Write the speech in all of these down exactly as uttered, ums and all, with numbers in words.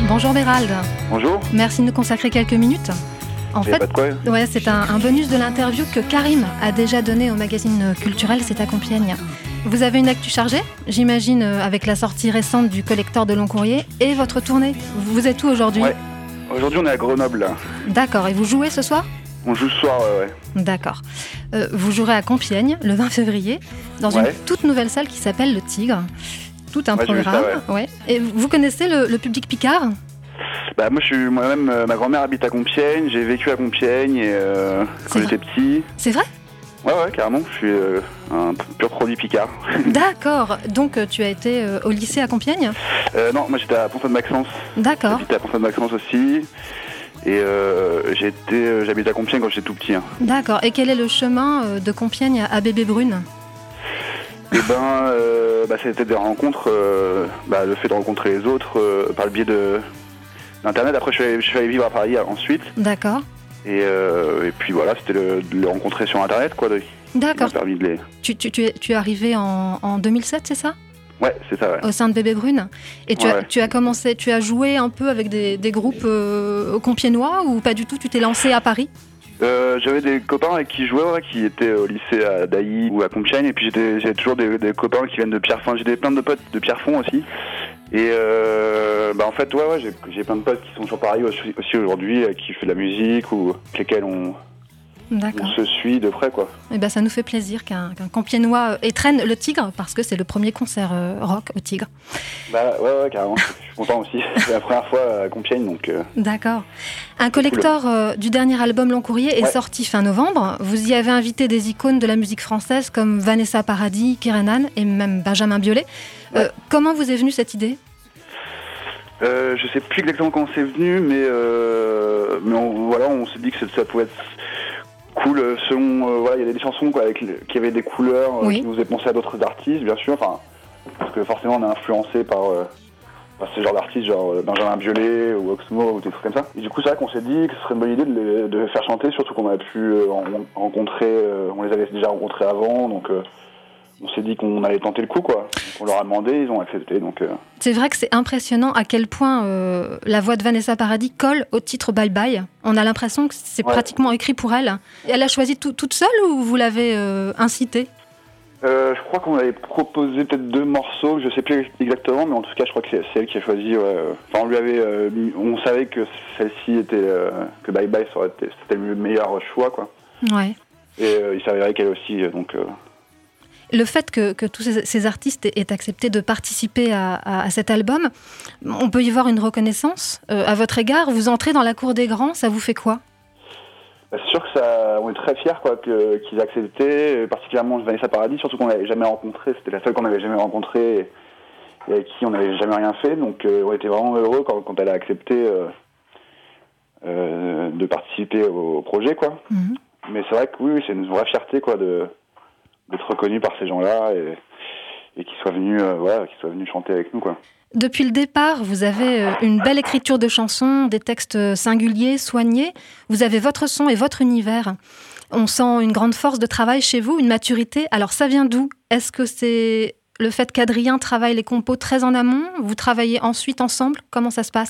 Bonjour Bérald. Bonjour. Merci de nous consacrer quelques minutes. En fait, pas de quoi. Ouais, c'est un, un bonus de l'interview que Karim a déjà donné au magazine culturel C'est à Compiègne. Vous avez une actu chargée, j'imagine, avec la sortie récente du collector de long courrier et votre tournée. Vous êtes où aujourd'hui ? Ouais. Aujourd'hui, on est à Grenoble. Là. D'accord. Et vous jouez ce soir ? On joue ce soir, ouais. ouais. D'accord. Euh, vous jouerez à Compiègne le vingt février dans ouais. une toute nouvelle salle qui s'appelle Le Tigre. Tout un ouais, programme. Ça, ouais. Ouais. Et vous connaissez le, le public picard ? Bah moi je suis moi-même euh, ma grand-mère habite à Compiègne, j'ai vécu à Compiègne et euh, quand j'étais petit. C'est vrai ? Ouais ouais carrément, je suis euh, un pur produit picard. D'accord. Donc tu as été euh, au lycée à Compiègne ? euh, Non, moi j'étais à Pont-de-Maxence. D'accord. J'étais à Pont-de-Maxence aussi. Et euh, j'ai été, euh, j'habite à Compiègne quand j'étais tout petit. Hein. D'accord. Et quel est le chemin euh, de Compiègne à Bébé Brune ? Eh ben, euh, bah, c'était des rencontres, euh, bah, le fait de rencontrer les autres euh, par le biais de d'internet. Après, je suis, allé, je suis allé vivre à Paris ensuite. D'accord. Et, euh, et puis voilà, c'était le, de les rencontrer sur internet, quoi. De, D'accord. De les... Tu, tu, tu, es, tu es arrivé en, en deux mille sept, c'est ça ? Ouais, c'est ça, ouais. Au sein de Bébé Brune. Et tu, ouais, as, ouais. tu as commencé, tu as joué un peu avec des, des groupes euh, compiègnois ou pas du tout ? Tu t'es lancé à Paris ? Euh, j'avais des copains avec qui je jouais, ouais, qui étaient au lycée à Dailly ou à Compiègne, et puis j'étais, j'ai toujours des, des copains qui viennent de Pierrefonds. J'ai plein de potes de Pierrefonds aussi. Et euh, bah en fait, ouais, ouais, j'ai, j'ai plein de potes qui sont sur Paris aussi, aussi aujourd'hui, qui font de la musique ou avec lesquels on, on se suit de près, quoi. Et ben ça nous fait plaisir qu'un, qu'un Compiègnois étrenne le Tigre, parce que c'est le premier concert euh, rock au Tigre. Bah ouais, ouais, carrément. Je suis content aussi. C'est la première fois à Compiègne, donc. Euh... D'accord. Un collector cool. euh, du dernier album Long Courrier est ouais. sorti fin novembre. Vous y avez invité des icônes de la musique française comme Vanessa Paradis, Kerenan et même Benjamin Biolay. Ouais. Euh, comment vous est venue cette idée ? euh, Je sais plus exactement comment c'est venu, mais euh, mais on, voilà, on s'est dit que ça pouvait être cool selon euh, voilà, il y avait des chansons quoi, avec le, qui avaient des couleurs oui. euh, qui nous faisaient penser à d'autres artistes, bien sûr. Enfin, parce que forcément on est influencé par euh, Enfin, ce genre d'artistes, genre Benjamin Biolay ou Oxmo ou des trucs comme ça. Et du coup, c'est vrai qu'on s'est dit que ce serait une bonne idée de les, de les faire chanter, surtout qu'on a pu euh, rencontrer, euh, on les avait déjà rencontrés avant, donc euh, on s'est dit qu'on allait tenter le coup, quoi. Donc, on leur a demandé, ils ont accepté, donc... Euh... C'est vrai que c'est impressionnant à quel point euh, la voix de Vanessa Paradis colle au titre Bye Bye. On a l'impression que c'est ouais. pratiquement écrit pour elle. Et elle l'a choisi tout, toute seule ou vous l'avez euh, incitée ? Euh, je crois qu'on avait proposé peut-être deux morceaux, je sais plus exactement, mais en tout cas, je crois que c'est, c'est elle qui a choisi. Ouais. Enfin, on lui avait, euh, on savait que celle-ci était, euh, que Bye Bye ça aurait été, c'était le meilleur choix, quoi. Ouais. Et euh, il s'avérait qu'elle aussi, donc. Euh... Le fait que, que tous ces, ces artistes aient accepté de participer à, à, à cet album, on peut y voir une reconnaissance euh, à votre égard. Vous entrez dans la cour des grands, ça vous fait quoi ? C'est sûr que ça, on est très fiers quoi, que, qu'ils aient accepté, particulièrement Vanessa Paradis, surtout qu'on l'avait jamais rencontrée, c'était la seule qu'on n'avait jamais rencontrée et avec qui on n'avait jamais rien fait, donc euh, on était vraiment heureux quand, quand elle a accepté euh, euh, de participer au, au projet, quoi. Mm-hmm. Mais c'est vrai que oui, c'est une vraie fierté quoi, de, d'être reconnu par ces gens-là et, et qu'ils soient venus, euh, voilà, qu'ils soient venus chanter avec nous, quoi. Depuis le départ, vous avez une belle écriture de chansons, des textes singuliers, soignés. Vous avez votre son et votre univers. On sent une grande force de travail chez vous, une maturité. Alors ça vient d'où ? Est-ce que c'est le fait qu'Adrien travaille les compos très en amont ? Vous travaillez ensuite ensemble ? Comment ça se passe ?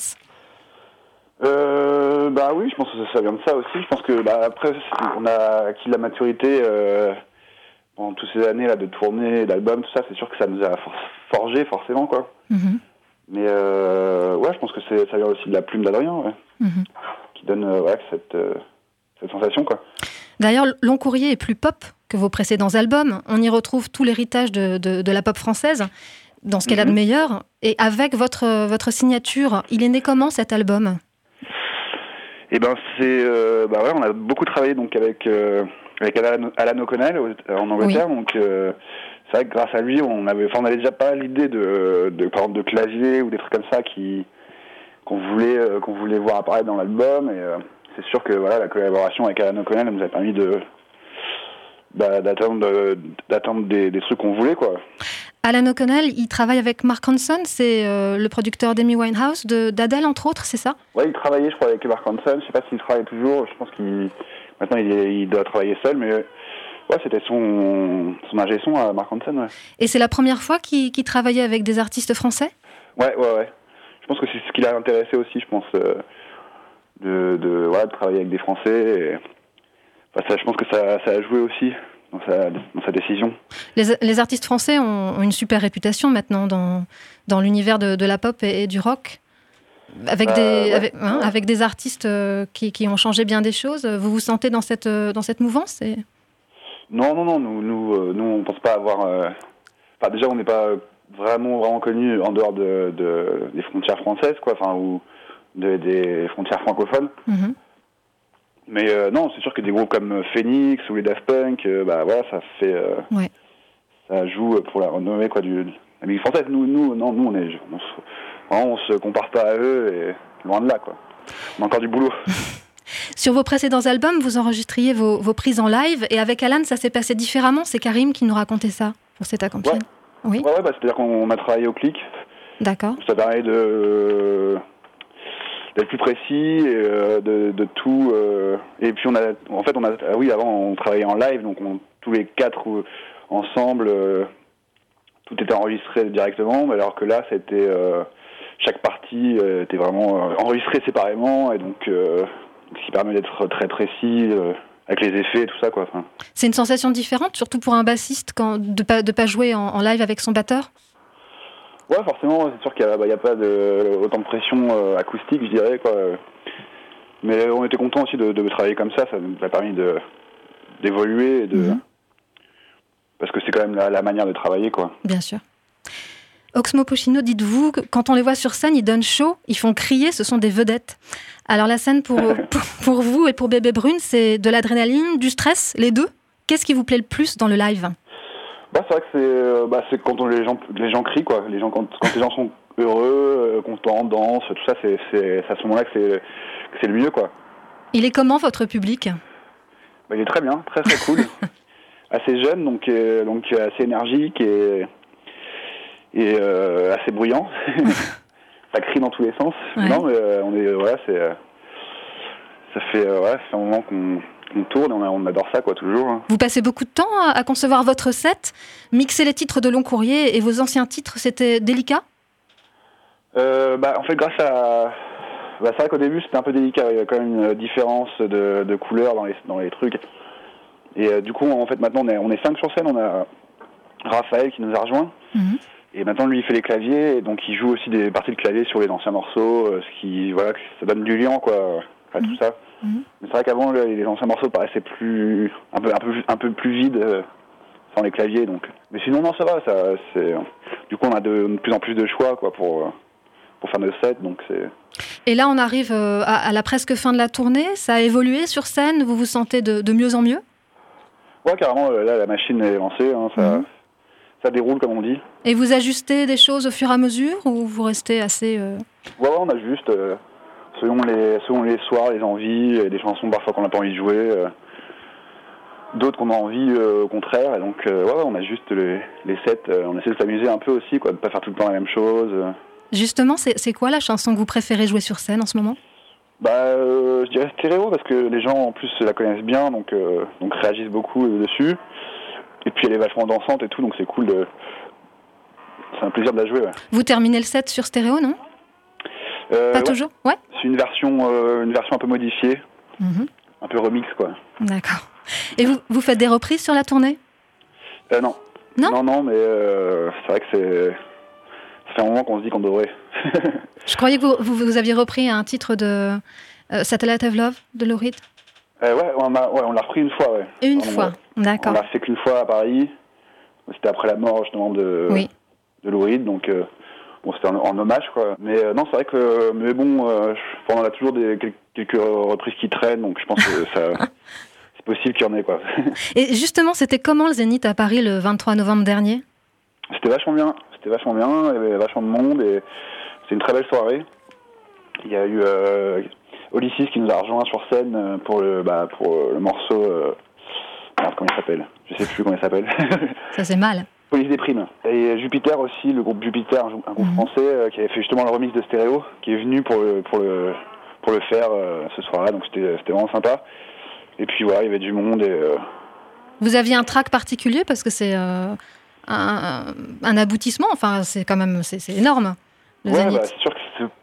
euh, Bah oui, je pense que ça vient de ça aussi. Je pense que bah, après, on a acquis de la maturité euh, pendant toutes ces années là, de tournée, d'albums, tout ça. C'est sûr que ça nous a forgé forcément, quoi. Mm-hmm. Mais euh, ouais, je pense que c'est, ça vient aussi de la plume d'Adrien, ouais, mm-hmm. qui donne euh, ouais, cette, euh, cette sensation, quoi. D'ailleurs, Long Courrier est plus pop que vos précédents albums. On y retrouve tout l'héritage de, de, de la pop française, dans ce qu'elle mm-hmm. a de meilleur. Et avec votre, votre signature, il est né comment cet album ? Eh ben, c'est, euh, bah ouais, on a beaucoup travaillé donc avec euh, avec Alan, Alan O'Connell en Angleterre, oui. donc. Euh, C'est vrai que grâce à lui, on avait, enfin, on avait déjà pas l'idée de, de, par exemple, de clavier ou des trucs comme ça qui, qu'on voulait, euh, qu'on voulait voir apparaître dans l'album. Et euh, c'est sûr que voilà, la collaboration avec Alan O'Connell nous a permis de, bah, d'attendre, de, d'attendre des, des trucs qu'on voulait, quoi. Alan O'Connell, il travaille avec Mark Ronson, c'est euh, le producteur d'Amy Winehouse, de, d'Adele entre autres, c'est ça ? Ouais, il travaillait, je crois, avec Mark Ronson. Je sais pas s'il travaille toujours. Je pense qu'il maintenant il, est, il doit travailler seul, mais. Ouais, c'était son, son ingé son à Mark Ronson, ouais. Et c'est la première fois qu'il, qu'il travaillait avec des artistes français ? Ouais, ouais, ouais. Je pense que c'est ce qui l'a intéressé aussi, je pense, euh, de, de, voilà, de travailler avec des Français. Et, enfin, ça, je pense que ça, ça a joué aussi dans sa, dans sa décision. Les, les artistes français ont, ont une super réputation maintenant dans, dans l'univers de, de la pop et, et du rock. Avec, euh, des, ouais, avec, hein, ouais. avec des artistes euh, qui, qui ont changé bien des choses. Vous vous sentez dans cette, euh, dans cette mouvance et... Non, non, non, nous, nous, euh, nous on ne pense pas avoir... Euh... Enfin, déjà, on n'est pas vraiment, vraiment connus en dehors de, de, des frontières françaises, quoi, enfin, ou de, des frontières francophones. Mm-hmm. Mais euh, non, c'est sûr que des groupes comme Phoenix ou les Daft Punk, euh, bah voilà, ça fait... Euh, ouais. Ça joue pour la renommée, quoi, du, de la musique française. Nous, nous, non, nous, on est... On se, on se compare pas à eux, et loin de là, quoi. On a encore du boulot. Sur vos précédents albums, vous enregistriez vos, vos prises en live, et avec Alan, ça s'est passé différemment. C'est Karim qui nous racontait ça pour cette accompagnie. Ouais. Oui. Ouais, ouais, bah, c'est-à-dire qu'on a travaillé au clic. D'accord. Ça permet de d'être plus précis, et, euh, de, de tout. Euh, et puis on a, en fait, on a, ah oui, avant on travaillait en live, donc on, tous les quatre euh, ensemble, euh, tout était enregistré directement, alors que là, c'était euh, chaque partie euh, était vraiment euh, enregistrée séparément, et donc euh, ce qui permet d'être très précis euh, avec les effets et tout ça, quoi. Enfin. C'est une sensation différente, surtout pour un bassiste, quand, de pas de pas jouer en, en live avec son batteur. Ouais, forcément, c'est sûr qu'il n'y a, bah, y a pas de, autant de pression euh, acoustique, je dirais, quoi. Mais on était contents aussi de, de travailler comme ça, ça nous a permis de, d'évoluer, et de, mmh. parce que c'est quand même la, la manière de travailler, quoi. Bien sûr. Oxmo Puccino, dites-vous, quand on les voit sur scène, ils donnent chaud, ils font crier, ce sont des vedettes. Alors la scène pour, pour, pour vous et pour Bébé Brune, c'est de l'adrénaline, du stress, les deux. Qu'est-ce qui vous plaît le plus dans le live ? Bah, c'est vrai que c'est, bah, c'est quand on, les, gens, les gens crient, quoi. Les gens, quand, quand les gens sont heureux, euh, contents, dansent, tout ça, c'est, c'est, c'est à ce moment-là que c'est, que c'est le mieux, quoi. Il est comment, votre public ? Bah, il est très bien, très très cool. Assez jeune, donc, euh, donc assez énergique et, et euh, assez bruyant. Ça crie dans tous les sens. Ouais. Non, mais euh, on est, voilà, c'est, euh, ça fait, euh, ouais, ça fait un moment qu'on, qu'on tourne, on, a, on adore ça, quoi, toujours. Hein. Vous passez beaucoup de temps à, à concevoir votre set, mixer les titres de Long Courrier et vos anciens titres, c'était délicat ? euh, bah, En fait, grâce à... Bah, c'est vrai qu'au début, c'était un peu délicat, il y a quand même une différence de, de couleurs dans les, dans les trucs. Et euh, du coup, en fait, maintenant, on est, on est cinq sur scène, on a Raphaël qui nous a rejoints. Mmh. Et maintenant, lui, il fait les claviers, et donc il joue aussi des parties de clavier sur les anciens morceaux, euh, ce qui, voilà, ça donne du lien, quoi, à mmh. tout ça. Mmh. Mais c'est vrai qu'avant, les, les anciens morceaux paraissaient plus, un peu, un peu, un peu plus vides, euh, sans les claviers, donc. Mais sinon, non, ça va, ça, c'est, du coup, on a de, de plus en plus de choix, quoi, pour, pour faire nos sets, donc c'est... Et là, on arrive à, à la presque fin de la tournée, ça a évolué sur scène, vous vous sentez de, de mieux en mieux ? Ouais, carrément, là, la machine est lancée, hein, ça... Mmh. Ça déroule, comme on dit. Et vous ajustez des choses au fur et à mesure, ou vous restez assez... Euh... Ouais, ouais, on ajuste, euh, selon, les, selon les soirs, les envies, et des chansons parfois qu'on n'a pas envie de jouer, euh, d'autres qu'on a envie euh, au contraire, et donc euh, ouais, ouais, on ajuste les, les sets, euh, on essaie de s'amuser un peu aussi, quoi, de ne pas faire tout le temps la même chose. Euh. Justement, c'est, c'est quoi la chanson que vous préférez jouer sur scène en ce moment ? Bah, euh, je dirais Stéréo, parce que les gens en plus la connaissent bien, donc, euh, donc réagissent beaucoup euh, dessus. Et puis elle est vachement dansante et tout, donc c'est cool de... C'est un plaisir de la jouer, ouais. Vous terminez le set sur stéréo, non ? euh, Pas ouais. toujours ? Ouais. C'est une version, euh, une version un peu modifiée, mm-hmm. un peu remix, quoi. D'accord. Et vous, vous faites des reprises sur la tournée ? euh, Non. Non Non, non, mais euh, c'est vrai que c'est... Ça fait un moment qu'on se dit qu'on devrait. Je croyais que vous, vous, vous aviez repris un titre de euh, Satellite of Love, de Lou Reed. Euh, ouais, on a, ouais, on l'a repris une fois, ouais. Une Pardon, fois, ouais. D'accord. On l'a fait qu'une fois à Paris. C'était après la mort, justement, de, oui. de Lou Reed, donc euh, bon, c'était en, en hommage, quoi. Mais euh, non, c'est vrai que, mais bon, euh, je, on a toujours des, quelques reprises qui traînent, donc je pense que ça, c'est possible qu'il y en ait, quoi. Et justement, c'était comment le Zénith à Paris le vingt-trois novembre dernier ? C'était vachement bien, c'était vachement bien, il y avait vachement de monde, et c'est une très belle soirée. Il y a eu... Euh, Olysses qui nous a rejoint sur scène pour le, bah, pour le morceau... Euh, merde, comment il s'appelle ? Je sais plus comment il s'appelle. Ça c'est mal. Police des primes. Et Jupiter aussi, le groupe Jupiter, un groupe mmh. français euh, qui avait fait justement le remix de Stéréo, qui est venu pour le, pour le, pour le faire euh, ce soir-là, donc c'était, c'était vraiment sympa. Et puis voilà, il y avait du monde et... Euh... Vous aviez un track particulier parce que c'est euh, un, un aboutissement, enfin c'est quand même, c'est, c'est énorme. Le ouais, Zénith. Bah, c'est sûr que c'est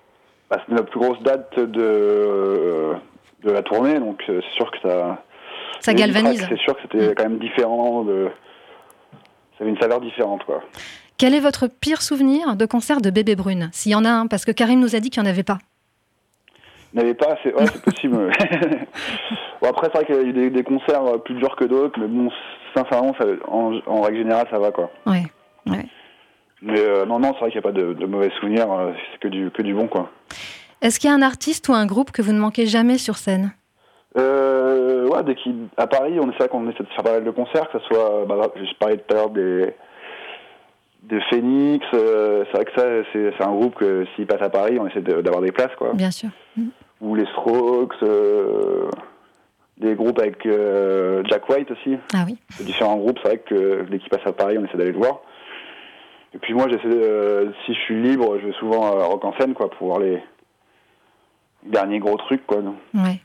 bah, c'était la plus grosse date de, de la tournée, donc c'est sûr que ça... Ça galvanise. Tracks, c'est sûr que c'était quand même différent, de... ça avait une saveur différente, quoi. Quel est votre pire souvenir de concert de Bébé Brune? S'il y en a un, parce que Karim nous a dit qu'il n'y en avait pas. Il n'y en avait pas, c'est, ouais, c'est possible. Bon, après, c'est vrai qu'il y a eu des, des concerts plus durs que d'autres, mais bon, sincèrement, ça, en, en règle générale, ça va, quoi. Ouais, ouais. Mais euh, non, non, c'est vrai qu'il n'y a pas de, de mauvais souvenirs, euh, c'est que du, que du bon, quoi. Est-ce qu'il y a un artiste ou un groupe que vous ne manquez jamais sur scène? euh, Ouais, dès qu'il, à Paris, on essaie qu'on essaie de faire pas mal de concerts, que ce soit, bah, je parlais tout à l'heure des, des Phoenix, euh, c'est vrai que ça, c'est, c'est un groupe que s'il passe à Paris, on essaie de, d'avoir des places, quoi. Bien sûr. Mmh. Ou les Strokes, euh, des groupes avec euh, Jack White aussi. Ah oui. C'est différents groupes, c'est vrai que dès qu'ils passent à Paris, on essaie d'aller le voir. Et puis moi, j'essaie, euh, si je suis libre, je vais souvent à Rock en Scène, quoi, pour voir les derniers gros trucs, quoi. Ouais.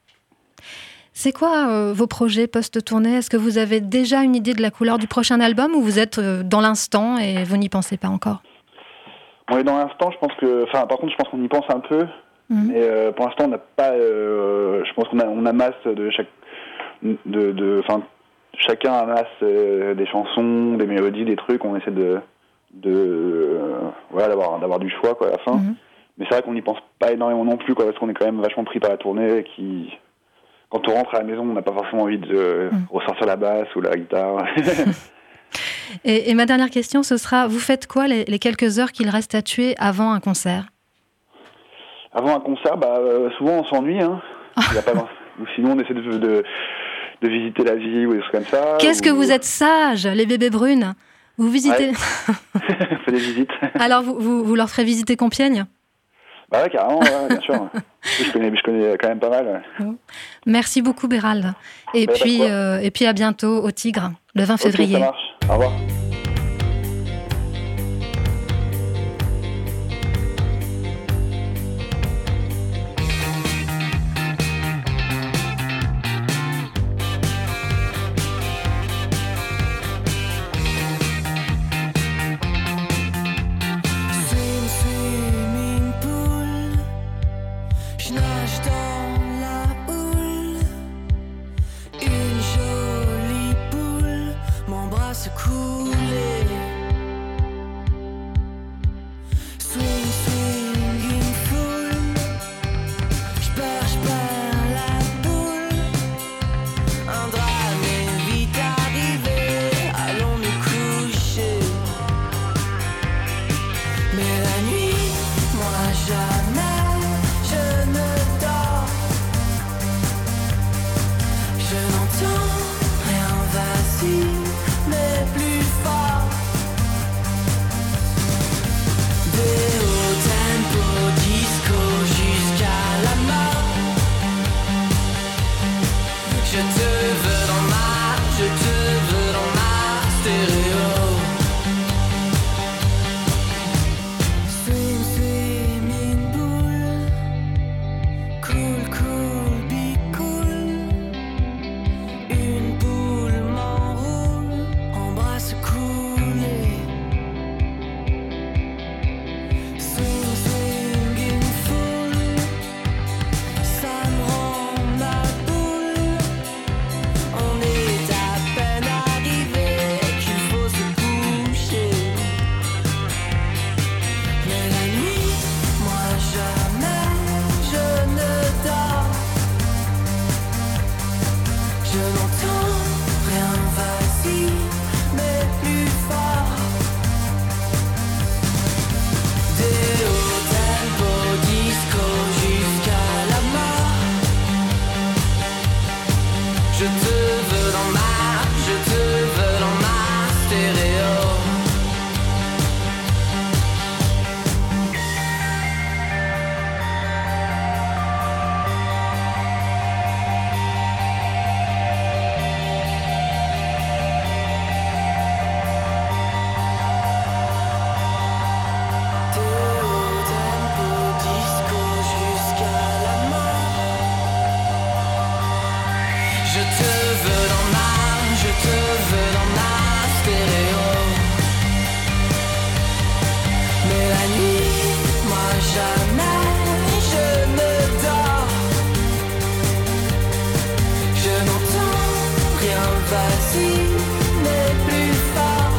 C'est quoi euh, vos projets post-tournée? Est-ce que vous avez déjà une idée de la couleur du prochain album ou vous êtes euh, dans l'instant et vous n'y pensez pas encore? On est dans l'instant, je pense que... Enfin, par contre, je pense qu'on y pense un peu. Mmh. Mais euh, pour l'instant, on n'a pas... Euh, je pense qu'on a, on amasse de chaque... De, de, enfin, chacun amasse euh, des chansons, des mélodies, des trucs. On essaie de... de euh, voilà, d'avoir, d'avoir du choix, quoi, à la fin. Mmh. Mais c'est vrai qu'on n'y pense pas énormément non plus, quoi, parce qu'on est quand même vachement pris par la tournée et qui... Quand on rentre à la maison, on n'a pas forcément envie de mmh. ressortir la basse ou la guitare. et, et ma dernière question, ce sera, vous faites quoi les, les quelques heures qu'il reste à tuer avant un concert? Avant un concert, bah, euh, souvent on s'ennuie. Hein. Il y a pas... ou sinon, on essaie de, de, de visiter la ville ou des trucs comme ça. Qu'est-ce ou... que vous êtes sages, les bébés brunes. Vous visitez... Ouais. On fait des visites. Alors, vous, vous, vous leur ferez visiter Compiègne? Bah ouais, carrément, ouais, bien sûr. je, connais, je connais quand même pas mal. Ouais. Merci beaucoup, Bérald. Et, bah, puis, euh, et puis à bientôt au Tigre, le vingt février. Okay, ça marche. Au revoir. Cool. facile mais plus fort.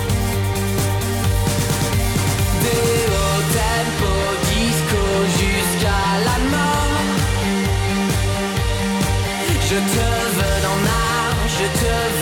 Des hauts tempo disco jusqu'à la mort. Je te veux dans l'art, je te veux